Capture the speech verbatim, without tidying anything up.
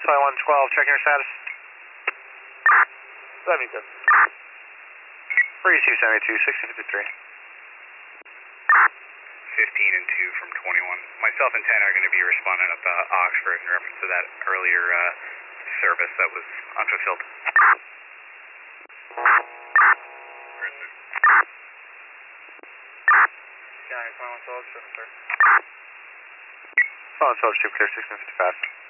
twenty-one twelve, checking your status. seventy-seven. Receive seventy-two, sixty fifty-three. fifteen and two from twenty-one. Myself and ten are going to be responding at the Oxford in reference to that earlier uh, service that was unfulfilled. Yeah, twenty-one twelve, seven thirty. twenty-one twelve, Troop Clear, sixteen fifty-five.